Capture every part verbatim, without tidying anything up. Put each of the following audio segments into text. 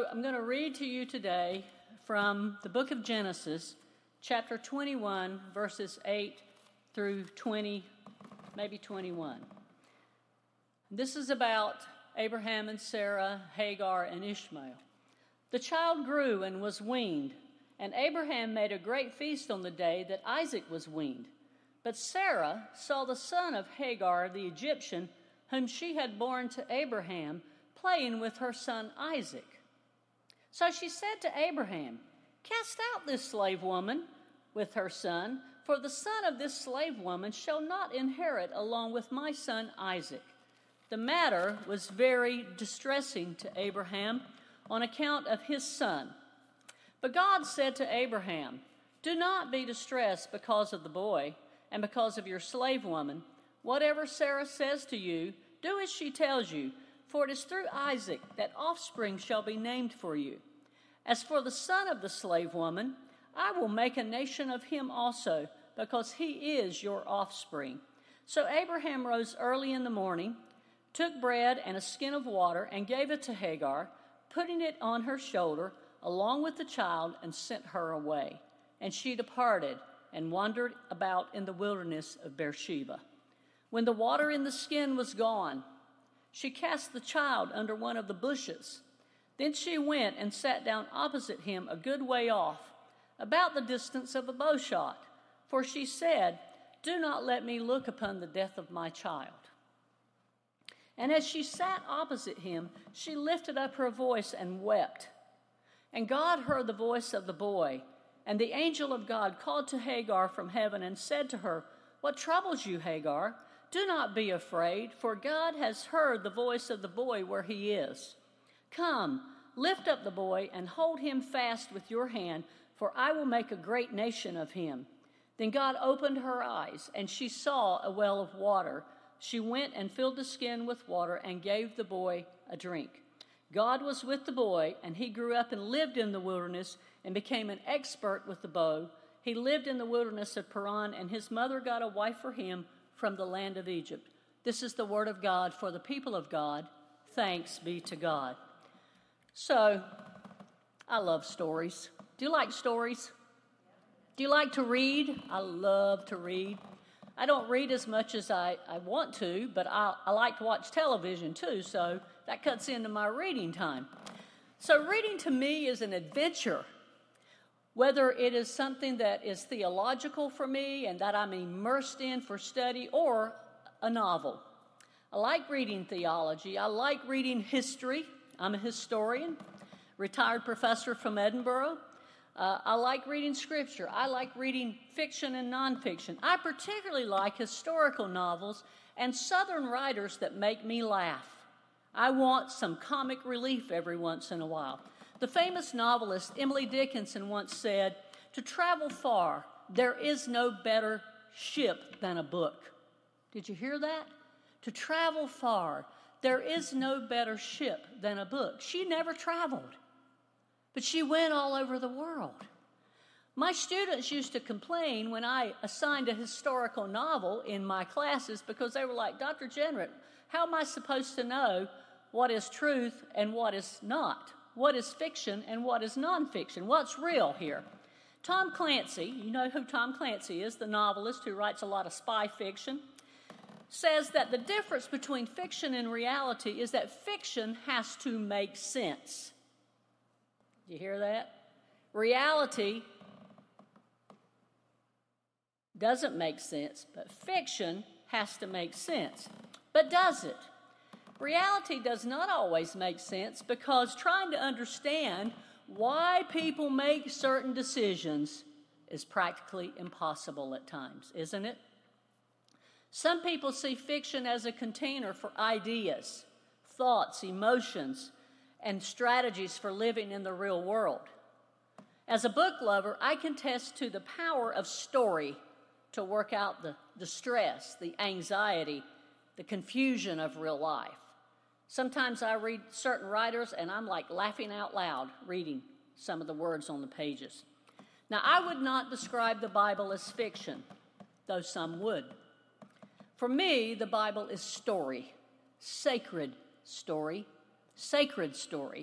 So I'm going to read to you today from the book of Genesis, chapter twenty-one, verses eight through twenty, maybe twenty-one. This is about Abraham and Sarah, Hagar and Ishmael. The child grew and was weaned, and Abraham made a great feast on the day that Isaac was weaned. But Sarah saw the son of Hagar, the Egyptian, whom she had borne to Abraham, playing with her son Isaac. So she said to Abraham, "Cast out this slave woman with her son, for the son of this slave woman shall not inherit along with my son Isaac." The matter was very distressing to Abraham on account of his son. But God said to Abraham, "Do not be distressed because of the boy and because of your slave woman. Whatever Sarah says to you, do as she tells you, for it is through Isaac that offspring shall be named for you. As for the son of the slave woman, I will make a nation of him also, because he is your offspring." So Abraham rose early in the morning, took bread and a skin of water, and gave it to Hagar, putting it on her shoulder, along with the child, and sent her away. And she departed and wandered about in the wilderness of Beersheba. When the water in the skin was gone, she cast the child under one of the bushes. Then she went and sat down opposite him a good way off, about the distance of a bow shot, for she said, "Do not let me look upon the death of my child." And as she sat opposite him, she lifted up her voice and wept. And God heard the voice of the boy, and the angel of God called to Hagar from heaven and said to her, "What troubles you, Hagar? Do not be afraid, for God has heard the voice of the boy where he is. Come, lift up the boy and hold him fast with your hand, for I will make a great nation of him." Then God opened her eyes, and she saw a well of water. She went and filled the skin with water and gave the boy a drink. God was with the boy, and he grew up and lived in the wilderness and became an expert with the bow. He lived in the wilderness of Paran, and his mother got a wife for him from the land of Egypt. This is the word of God for the people of God. Thanks be to God. So, I love stories. Do you like stories? Do you like to read? I love to read. I don't read as much as I, I want to, but I, I like to watch television too, so that cuts into my reading time. So reading to me is an adventure, whether it is something that is theological for me and that I'm immersed in for study, or a novel. I like reading theology. I like reading history. I'm a historian, retired professor from Edinburgh. Uh, I like reading scripture. I like reading fiction and nonfiction. I particularly like historical novels and Southern writers that make me laugh. I want some comic relief every once in a while. The famous novelist Emily Dickinson once said, "To travel far, there is no better ship than a book." Did you hear that? To travel far, there is no better ship than a book. She never traveled, but she went all over the world. My students used to complain when I assigned a historical novel in my classes, because they were like, "Doctor Jenrette, how am I supposed to know what is truth and what is not? What is fiction and what is nonfiction? What's real here?" Tom Clancy, you know who Tom Clancy is, the novelist who writes a lot of spy fiction, says that the difference between fiction and reality is that fiction has to make sense. Did you hear that? Reality doesn't make sense, but fiction has to make sense. But does it? Reality does not always make sense, because trying to understand why people make certain decisions is practically impossible at times, isn't it? Some people see fiction as a container for ideas, thoughts, emotions, and strategies for living in the real world. As a book lover, I can attest to the power of story to work out the, the stress, the anxiety, the confusion of real life. Sometimes I read certain writers and I'm like laughing out loud reading some of the words on the pages. Now, I would not describe the Bible as fiction, though some would. For me, the Bible is story, sacred story, sacred story.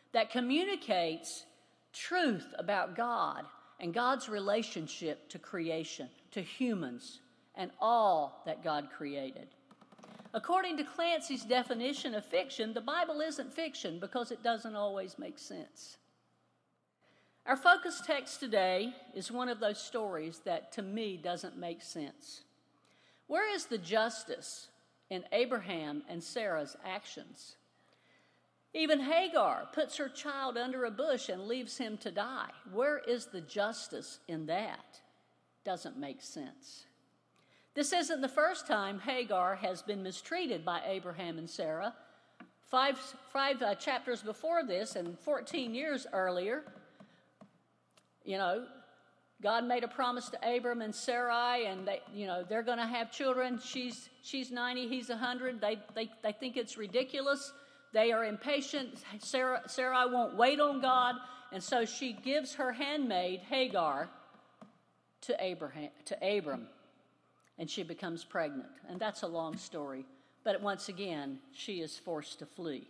that communicates truth about God and God's relationship to creation, to humans, and all that God created. According to Clancy's definition of fiction, the Bible isn't fiction because it doesn't always make sense. Our focus text today is one of those stories that, to me, doesn't make sense. Where is the justice in Abraham and Sarah's actions? Even Hagar puts her child under a bush and leaves him to die. Where is the justice in that? Doesn't make sense. This isn't the first time Hagar has been mistreated by Abraham and Sarah. Five, five uh, chapters before this and fourteen years earlier, you know, God made a promise to Abram and Sarai, and they, you know, they're going to have children. She's she's ninety, he's one hundred. They they they think it's ridiculous. They are impatient. Sarah Sarai won't wait on God, and so she gives her handmaid Hagar to Abraham to Abram, and she becomes pregnant. And that's a long story, but once again, she is forced to flee.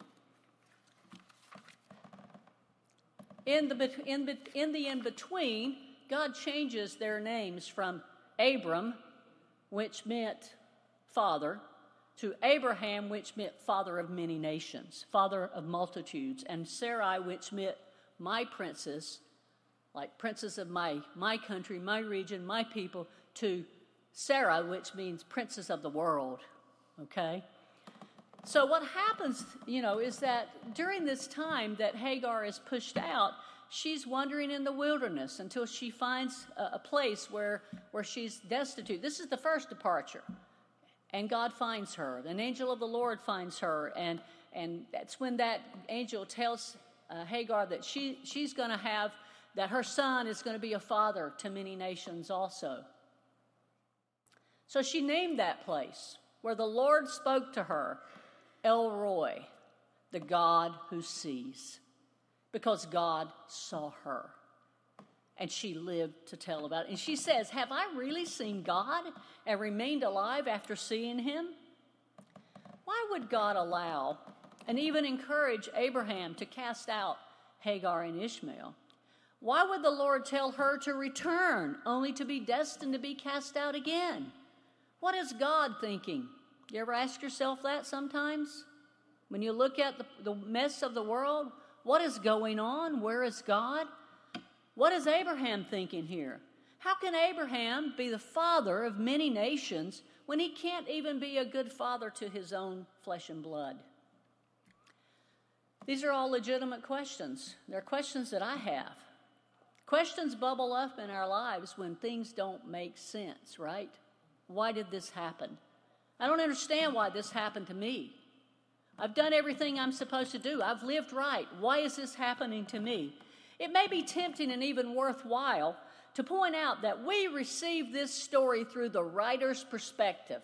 In the in, in the in-between, God changes their names from Abram, which meant father, to Abraham, which meant father of many nations, father of multitudes, and Sarai, which meant my princess, like princess of my, my country, my region, my people, to Sarah, which means princess of the world, okay? So what happens, you know, is that during this time that Hagar is pushed out, she's wandering in the wilderness until she finds a, a place where, where she's destitute. This is the first departure. And God finds her. An angel of the Lord finds her. And, and that's when that angel tells uh, Hagar that she, she's going to have, that her son is going to be a father to many nations also. So she named that place where the Lord spoke to her, El Roi, the God who sees, because God saw her. And she lived to tell about it. And she says, have I really seen God and remained alive after seeing him? Why would God allow and even encourage Abraham to cast out Hagar and Ishmael? Why would the Lord tell her to return only to be destined to be cast out again? What is God thinking? You ever ask yourself that sometimes? When you look at the, the mess of the world, what is going on? Where is God? What is Abraham thinking here? How can Abraham be the father of many nations when he can't even be a good father to his own flesh and blood? These are all legitimate questions. They're questions that I have. Questions bubble up in our lives when things don't make sense, right? Why did this happen? I don't understand why this happened to me. I've done everything I'm supposed to do. I've lived right. Why is this happening to me? It may be tempting and even worthwhile to point out that we receive this story through the writer's perspective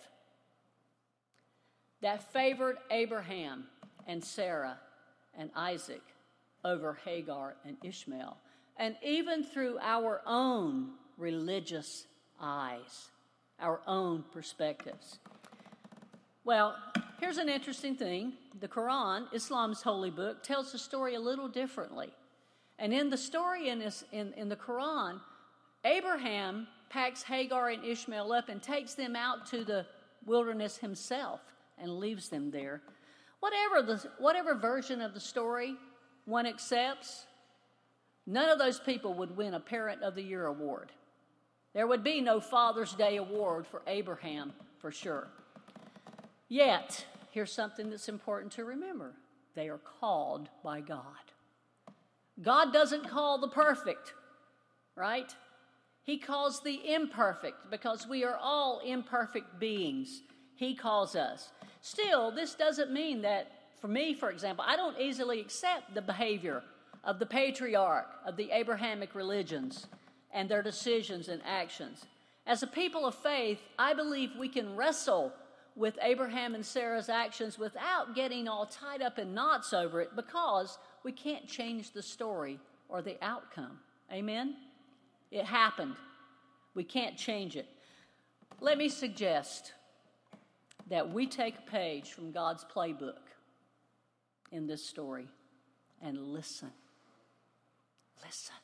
that favored Abraham and Sarah and Isaac over Hagar and Ishmael, and even through our own religious eyes, our own perspectives. Well, here's an interesting thing. The Quran, Islam's holy book, tells the story a little differently. And in the story in, this, in, in the Quran, Abraham packs Hagar and Ishmael up and takes them out to the wilderness himself and leaves them there. Whatever, the, whatever version of the story one accepts, none of those people would win a Parent of the Year award. There would be no Father's Day award for Abraham, for sure. Yet, here's something that's important to remember. They are called by God. God doesn't call the perfect, right? He calls the imperfect because we are all imperfect beings. He calls us. Still, this doesn't mean that, for me, for example, I don't easily accept the behavior of the patriarch of the Abrahamic religions and their decisions and actions. As a people of faith, I believe we can wrestle with Abraham and Sarah's actions without getting all tied up in knots over it because we can't change the story or the outcome. Amen? It happened. We can't change it. Let me suggest that we take a page from God's playbook in this story and listen. Listen.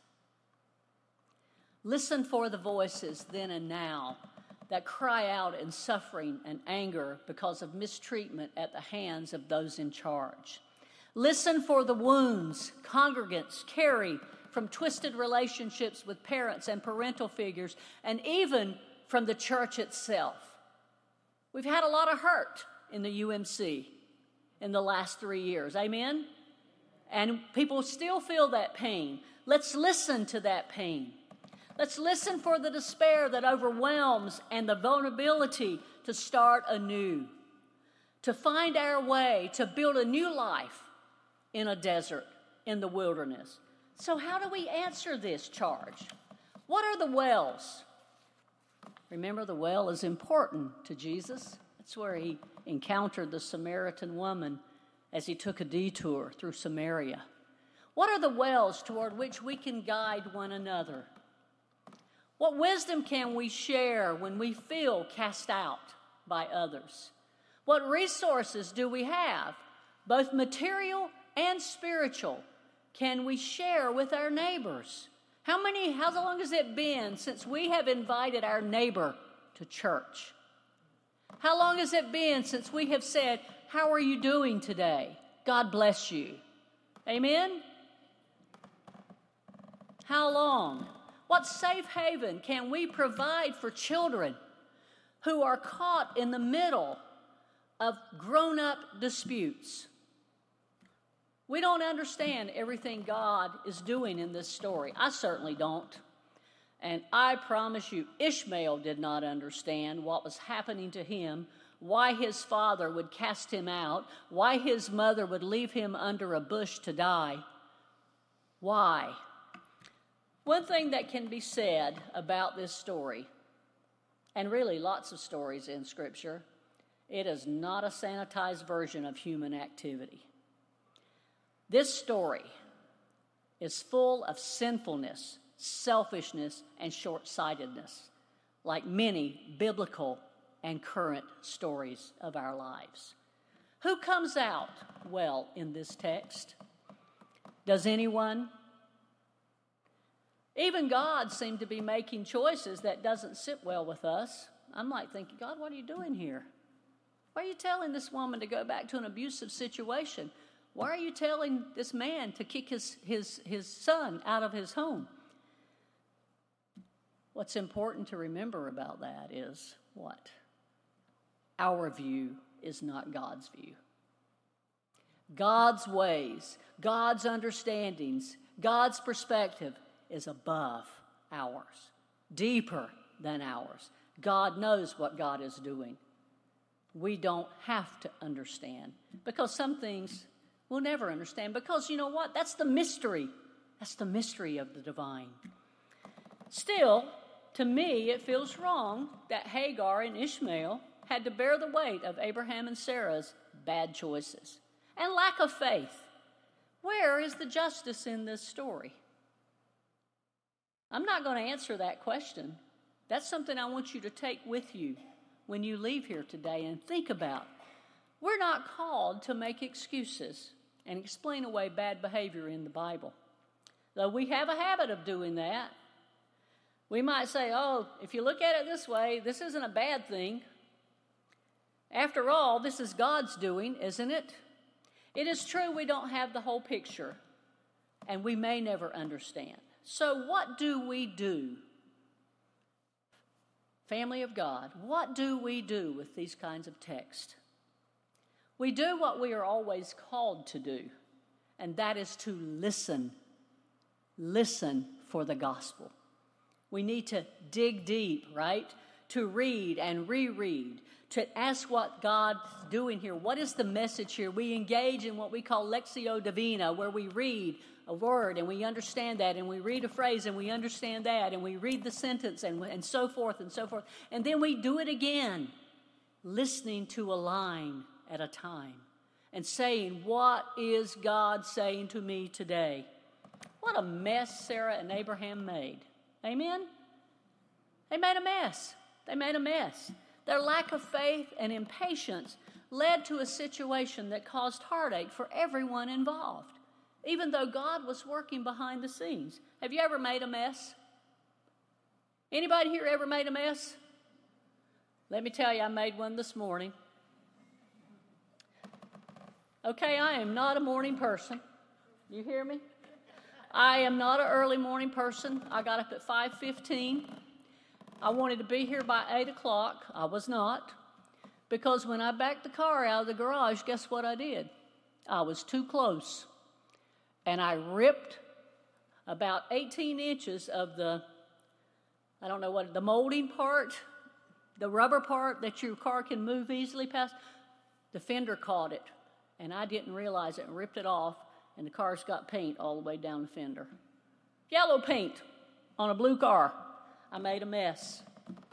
Listen for the voices then and now that cry out in suffering and anger because of mistreatment at the hands of those in charge. Listen for the wounds congregants carry from twisted relationships with parents and parental figures, and even from the church itself. We've had a lot of hurt in the U M C in the last three years. Amen? And people still feel that pain. Let's listen to that pain. Let's listen for the despair that overwhelms and the vulnerability to start anew, to find our way, to build a new life in a desert, in the wilderness. So how do we answer this charge? What are the wells? Remember, the well is important to Jesus. That's where he encountered the Samaritan woman as he took a detour through Samaria. What are the wells toward which we can guide one another? What wisdom can we share when we feel cast out by others? What resources do we have, both material and spiritual, can we share with our neighbors? How many, how long has it been since we have invited our neighbor to church? How long has it been since we have said, "How are you doing today? God bless you." Amen? How long? What safe haven can we provide for children who are caught in the middle of grown-up disputes? We don't understand everything God is doing in this story. I certainly don't. And I promise you, Ishmael did not understand what was happening to him, why his father would cast him out, why his mother would leave him under a bush to die. Why? One thing that can be said about this story, and really lots of stories in Scripture, it is not a sanitized version of human activity. This story is full of sinfulness, selfishness, and short-sightedness, like many biblical and current stories of our lives. Who comes out well in this text? Does anyone? Even God seemed to be making choices that doesn't sit well with us. I'm like thinking, God, what are you doing here? Why are you telling this woman to go back to an abusive situation? Why are you telling this man to kick his, his, his son out of his home? What's important to remember about that is what? Our view is not God's view. God's ways, God's understandings, God's perspective is above ours, deeper than ours. God knows what God is doing. We don't have to understand, because some things we'll never understand, because you know what? That's the mystery. That's the mystery of the divine. Still, to me, it feels wrong that Hagar and Ishmael had to bear the weight of Abraham and Sarah's bad choices and lack of faith. Where is the justice in this story? I'm not going to answer that question. That's something I want you to take with you when you leave here today and think about. We're not called to make excuses and explain away bad behavior in the Bible, though we have a habit of doing that. We might say, oh, if you look at it this way, this isn't a bad thing. After all, this is God's doing, isn't it? It is true we don't have the whole picture, and we may never understand. So what do we do? Family of God, what do we do with these kinds of texts? We do what we are always called to do, and that is to listen. Listen for the gospel. We need to dig deep, right? To read and reread, to ask what God's doing here. What is the message here? We engage in what we call Lectio Divina, where we read a word and we understand that, and we read a phrase and we understand that, and we read the sentence and, and so forth and so forth. And then we do it again, listening to a line at a time and saying, what is God saying to me today? What a mess Sarah and Abraham made. Amen? They made a mess. They made a mess. Their lack of faith and impatience led to a situation that caused heartache for everyone involved. even though God was working behind the scenes. Have you ever made a mess? Anybody here ever made a mess? Let me tell you, I made one this morning. Okay, I am not a morning person. You hear me? I am not an early morning person. I got up at five fifteen. I wanted to be here by eight o'clock. I was not. Because when I backed the car out of the garage, guess what I did? I was too close. And I ripped about eighteen inches of the, I don't know what, the molding part, the rubber part that your car can move easily past. The fender caught it, and I didn't realize it and ripped it off, and the car's got paint all the way down the fender. Yellow paint on a blue car. I made a mess.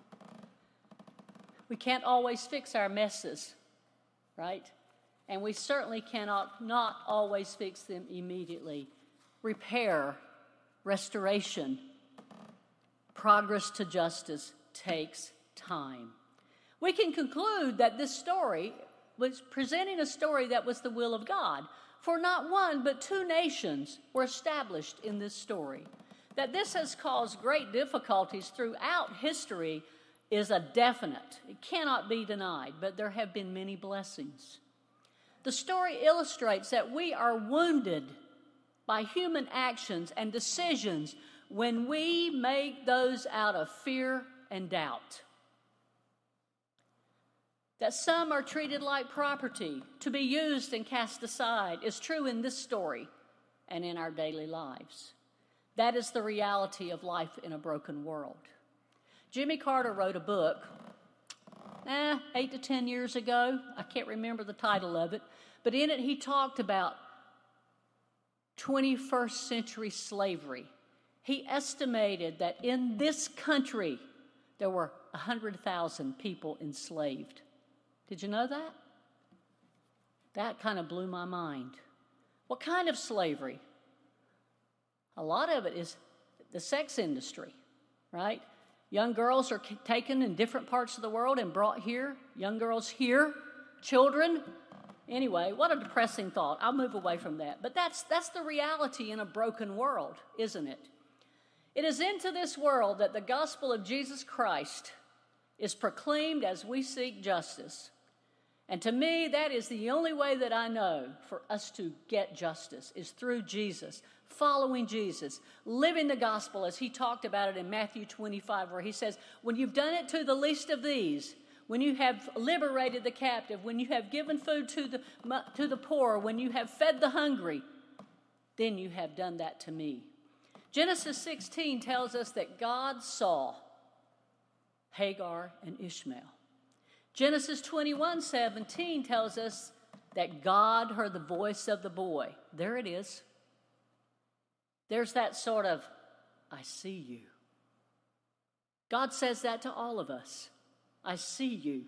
We can't always fix our messes, right? And we certainly cannot not always fix them immediately. Repair, restoration, progress to justice takes time. We can conclude that this story was presenting a story that was the will of God, for not one but two nations were established in this story. That this has caused great difficulties throughout history is a definite. It cannot be denied, but there have been many blessings. The story illustrates that we are wounded by human actions and decisions when we make those out of fear and doubt. That some are treated like property to be used and cast aside is true in this story and in our daily lives. That is the reality of life in a broken world. Jimmy Carter wrote a book, eh, eight to ten years ago. I can't remember the title of it, but in it he talked about twenty-first century slavery. He estimated that in this country there were one hundred thousand people enslaved. Did you know that? That kind of blew my mind. What kind of slavery? A lot of it is the sex industry, right? Young girls are taken in different parts of the world and brought here. Young girls here, children. Anyway, what a depressing thought. I'll move away from that. But that's, that's the reality in a broken world, isn't it? It is into this world that the gospel of Jesus Christ is proclaimed as we seek justice. And to me, that is the only way that I know for us to get justice is through Jesus, following Jesus, living the gospel as he talked about it in Matthew twenty-five, where he says, when you've done it to the least of these, when you have liberated the captive, when you have given food to the, to the poor, when you have fed the hungry, then you have done that to me. Genesis sixteen tells us that God saw Hagar and Ishmael. Genesis twenty-one seventeen tells us that God heard the voice of the boy. There it is. There's that sort of, I see you. God says that to all of us. I see you.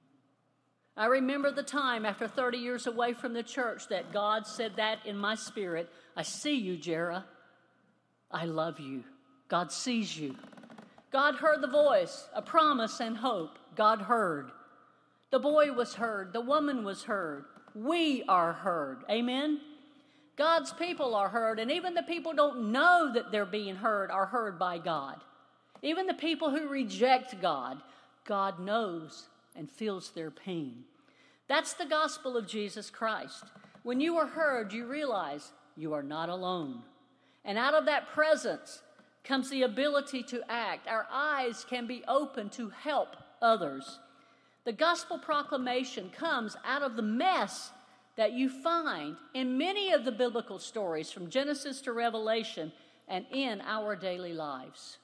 I remember the time after thirty years away from the church that God said that in my spirit. I see you, Jera. I love you. God sees you. God heard the voice, a promise and hope. God heard. The boy was heard. The woman was heard. We are heard. Amen? God's people are heard, and even the people don't know that they're being heard are heard by God. Even the people who reject God, God knows and feels their pain. That's the gospel of Jesus Christ. When you are heard, you realize you are not alone. And out of that presence comes the ability to act. Our eyes can be open to help others. The gospel proclamation comes out of the mess that you find in many of the biblical stories from Genesis to Revelation and in our daily lives.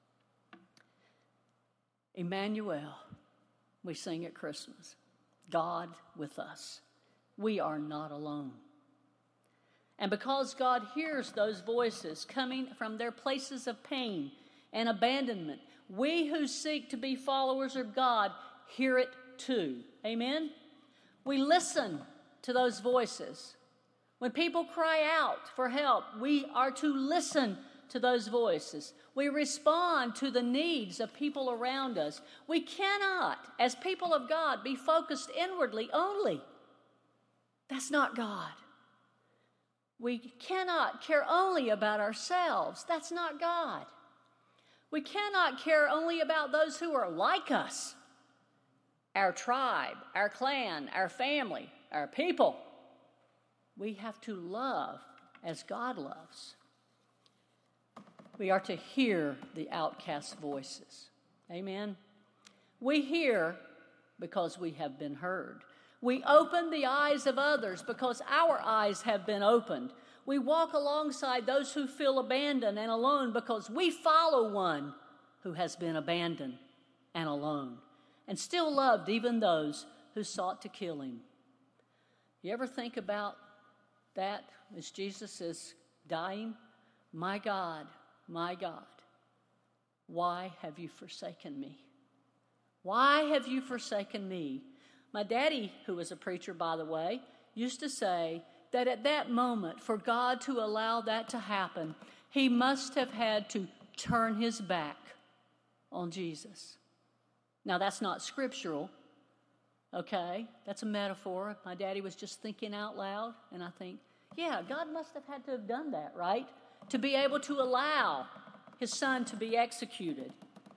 Emmanuel, we sing at Christmas. God with us. We are not alone. And because God hears those voices coming from their places of pain and abandonment, we who seek to be followers of God hear it too. Amen? We listen to those voices. When people cry out for help, we are to listen to those voices. We respond to the needs of people around us. We cannot, as people of God, be focused inwardly only. That's not God. We cannot care only about ourselves. That's not God. We cannot care only about those who are like us, our tribe, our clan, our family, our people. We have to love as God loves. We are to hear the outcast voices. Amen. We hear because we have been heard. We open the eyes of others because our eyes have been opened. We walk alongside those who feel abandoned and alone because we follow one who has been abandoned and alone and still loved even those who sought to kill him. You ever think about that as Jesus is dying? My God, my God, why have you forsaken me? Why have you forsaken me? My daddy, who was a preacher, by the way, used to say that at that moment, for God to allow that to happen, he must have had to turn his back on Jesus. Now, that's not scriptural, okay? That's a metaphor. My daddy was just thinking out loud, and I think, yeah, God must have had to have done that, right? To be able to allow his son to be executed.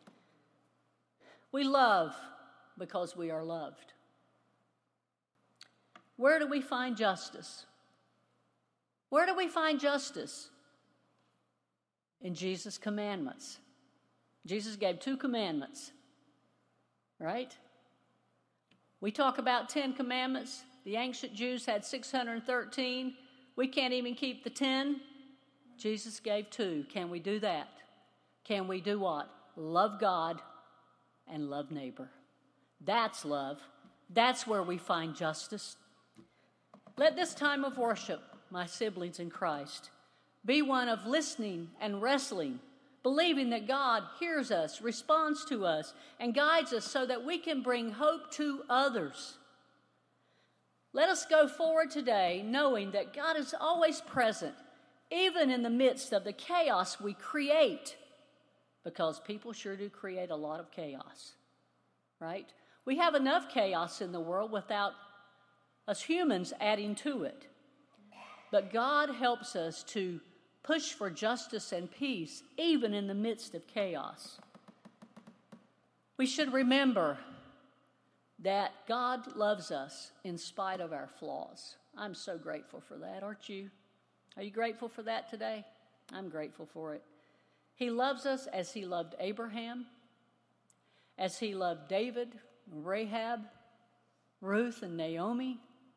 We love because we are loved. Where do we find justice? Where do we find justice? In Jesus' commandments. Jesus gave two commandments, right? We talk about ten commandments. The ancient Jews had six hundred thirteen. We can't even keep the ten. Jesus gave two. Can we do that? Can we do what? Love God and love neighbor. That's love. That's where we find justice. Let this time of worship, my siblings in Christ, be one of listening and wrestling, believing that God hears us, responds to us, and guides us so that we can bring hope to others. Let us go forward today knowing that God is always present, even in the midst of the chaos we create, because people sure do create a lot of chaos, right? We have enough chaos in the world without us humans adding to it. But God helps us to push for justice and peace, even in the midst of chaos. We should remember that God loves us in spite of our flaws. I'm so grateful for that, aren't you? Are you grateful for that today? I'm grateful for it. He loves us as he loved Abraham, as he loved David, Rahab, Ruth, and Naomi.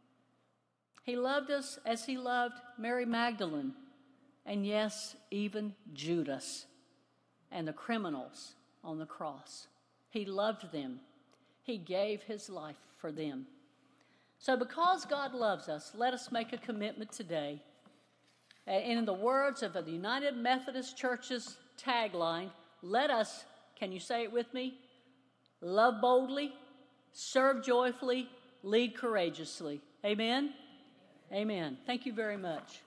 He loved us as he loved Mary Magdalene, and yes, even Judas and the criminals on the cross. He loved them. He gave his life for them. So because God loves us, let us make a commitment today. And in the words of the United Methodist Church's tagline, let us, can you say it with me? Love boldly, serve joyfully, lead courageously. Amen? Amen. Thank you very much.